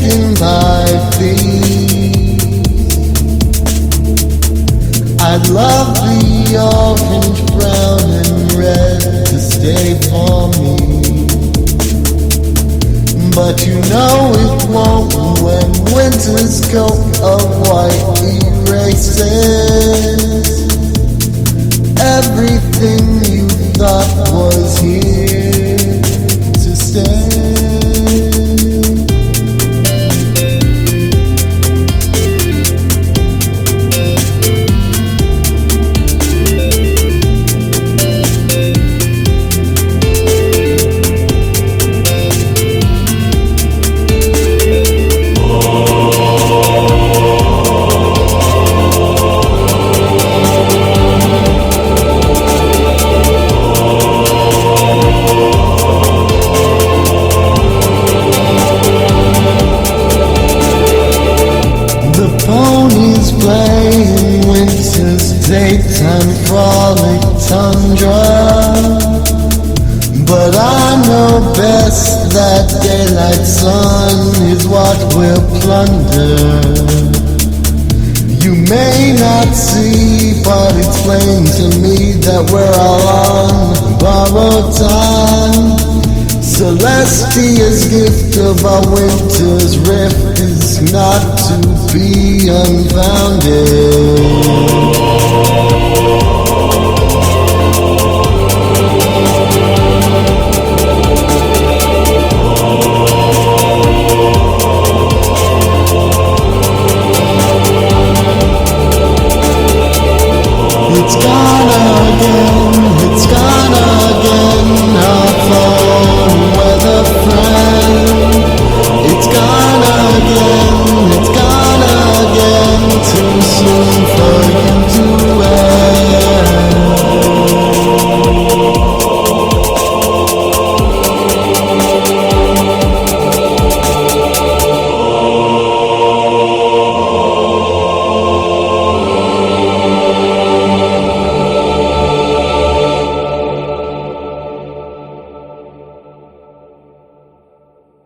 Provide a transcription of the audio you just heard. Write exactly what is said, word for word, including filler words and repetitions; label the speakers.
Speaker 1: taken by thieves. I'd love the orange, brown, and red to stay for me, but you know it won't when winter's coat of white erases everything you thought was here to stay. Ponies playing winter's daytime frolic tundra, but I know best that daylight sun is what will plunder. You may not see, but it's plain to me that we're all on borrowed time. Celestia's gift of our winter's rift is not to be unfounded. It's gone again, it's gone again, our phone weather friend. It's gone again.